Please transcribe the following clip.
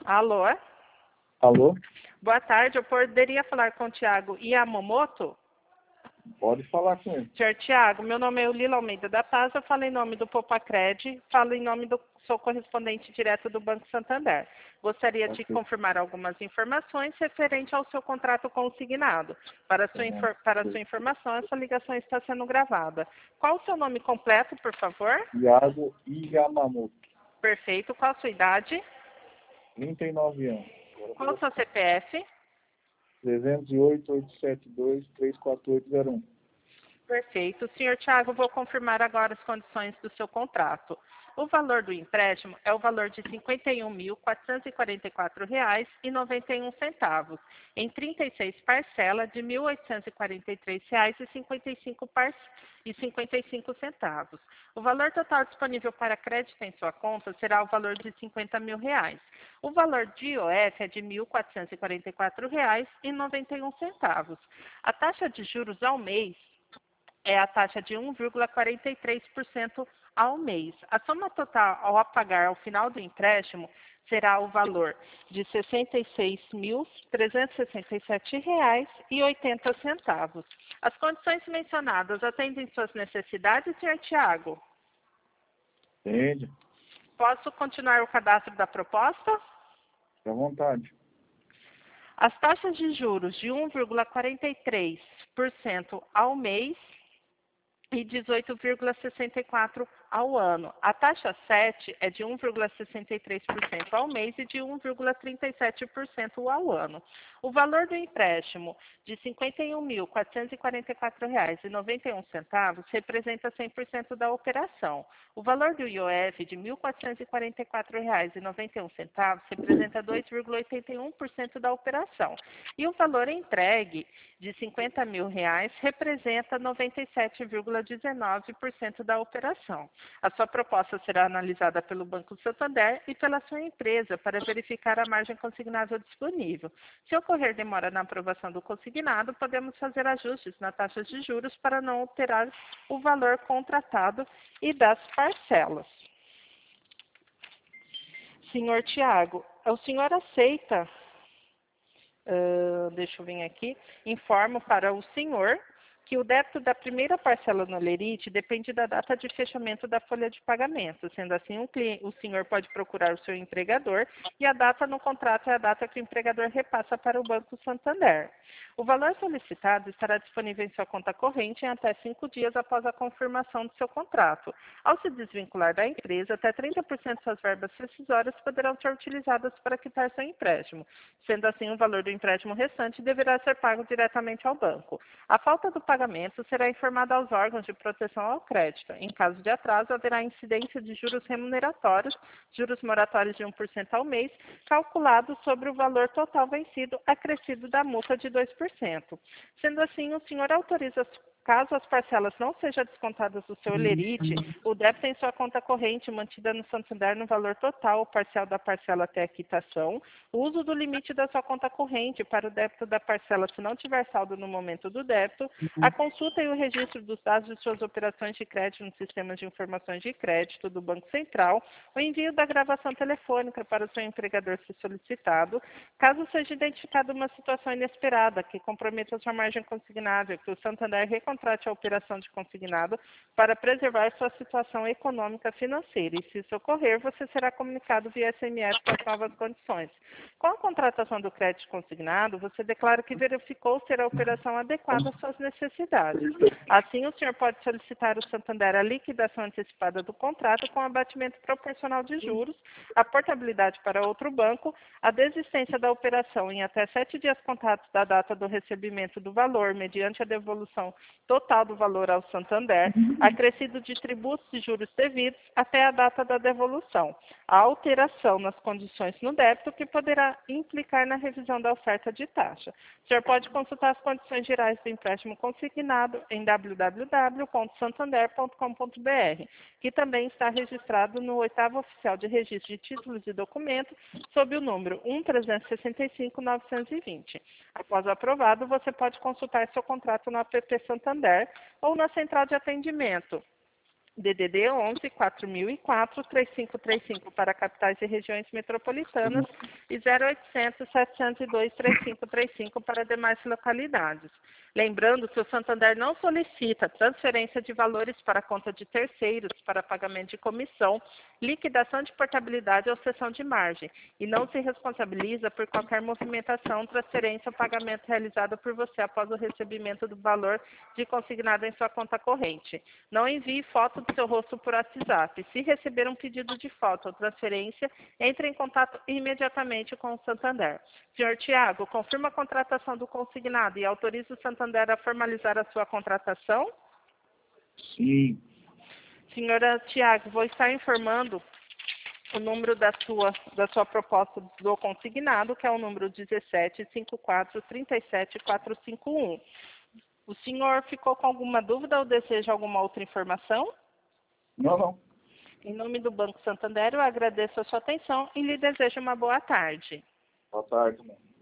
Alô? Alô? Boa tarde, eu poderia falar com o Tiago Yamamoto? Pode falar com ele. Senhor Tiago, meu nome é Lila Almeida da Paz, eu falo em nome do Popacred, falo em nome do sou correspondente direto do Banco Santander. Gostaria de Ok. confirmar algumas informações referente ao seu contrato consignado. Para sua informação, essa ligação está sendo gravada. Qual o seu nome completo, por favor? Iago Yamamoto, Perfeito. Qual a sua idade? 39 anos. Qual o seu CPF? 308-872-34801. Perfeito. Senhor Tiago, vou confirmar agora as condições do seu contrato. O valor do empréstimo é o valor de R$ 51.444,91 em 36 parcelas de R$ 1.843,55. O valor total disponível para crédito em sua conta será o valor de R$ 50 mil. O valor de IOF é de R$ 1.444,91. A taxa de juros ao mês é a taxa de 1,43% ao mês. A soma total a pagar ao final do empréstimo será o valor de R$ 66.367,80. As condições mencionadas atendem suas necessidades, senhor Tiago? Entende? Posso continuar o cadastro da proposta? Fique à vontade. As taxas de juros de 1,43% ao mês e 18,64% ao ano. A taxa 7 é de 1,63% ao mês e de 1,37% ao ano. O valor do empréstimo de R$ 51.444,91 representa 100% da operação. O valor do IOF de R$ 1.444,91 representa 2,81% da operação. E o valor entregue de R$ 50 mil representa 97,19% da operação. A sua proposta será analisada pelo Banco Santander e pela sua empresa para verificar a margem consignável disponível. Se ocorrer demora na aprovação do consignado, podemos fazer ajustes na taxa de juros para não alterar o valor contratado e das parcelas. Senhor Tiago, o senhor aceita? Deixa eu vir aqui. Informo para o senhor que o débito da primeira parcela no Lerite depende da data de fechamento da folha de pagamento. Sendo assim, o senhor pode procurar o seu empregador e a data no contrato é a data que o empregador repassa para o Banco Santander. O valor solicitado estará disponível em sua conta corrente em até 5 dias após a confirmação do seu contrato. Ao se desvincular da empresa, até 30% de suas verbas rescisórias poderão ser utilizadas para quitar seu empréstimo. Sendo assim, o valor do empréstimo restante deverá ser pago diretamente ao banco. A falta do pagamento será informada aos órgãos de proteção ao crédito. Em caso de atraso, haverá incidência de juros remuneratórios, juros moratórios de 1% ao mês, calculados sobre o valor total vencido, acrescido da multa de 2%. Sendo assim, o senhor autoriza, caso as parcelas não sejam descontadas do seu Lerite, o débito em sua conta corrente mantida no Santander no valor total ou parcial da parcela até a quitação, o uso do limite da sua conta corrente para o débito da parcela se não tiver saldo no momento do débito, a consulta e o registro dos dados de suas operações de crédito no sistema de informações de crédito do Banco Central, o envio da gravação telefônica para o seu empregador se solicitado, caso seja identificada uma situação inesperada que comprometa sua margem consignável, que o Santander contrate a operação de consignado para preservar sua situação econômica financeira. E se isso ocorrer, você será comunicado via SMS com as novas condições. Com a contratação do crédito consignado, você declara que verificou ser a operação adequada às suas necessidades. Assim, o senhor pode solicitar ao Santander a liquidação antecipada do contrato com abatimento proporcional de juros, a portabilidade para outro banco, a desistência da operação em até 7 dias contados da data do recebimento do valor, mediante a devolução total do valor ao Santander, acrescido de tributos e juros devidos até a data da devolução, a alteração nas condições no débito que poderá implicar na revisão da oferta de taxa. O senhor pode consultar as condições gerais do empréstimo consignado em www.santander.com.br, que também está registrado no 8º Oficial de Registro de Títulos e Documentos, sob o número 1365920. Após aprovado, você pode consultar seu contrato no app Santander ou na central de atendimento DDD 11 4004 3535 para capitais e regiões metropolitanas e 0800 702 3535 para demais localidades. Lembrando que o Santander não solicita transferência de valores para a conta de terceiros para pagamento de comissão, liquidação de portabilidade ou cessão de margem e não se responsabiliza por qualquer movimentação, transferência ou pagamento realizado por você após o recebimento do valor de consignado em sua conta corrente. Não envie foto do seu rosto por WhatsApp. Se receber um pedido de foto ou transferência, entre em contato imediatamente com o Santander. Senhor Tiago, confirma a contratação do consignado e autoriza o Santander a formalizar a sua contratação? Sim. Senhora Tiago, vou estar informando o número da sua proposta do consignado, que é o número 1754-37451. O senhor ficou com alguma dúvida ou deseja alguma outra informação? Não, não. Em nome do Banco Santander, eu agradeço a sua atenção e lhe desejo uma boa tarde. Boa tarde, mano.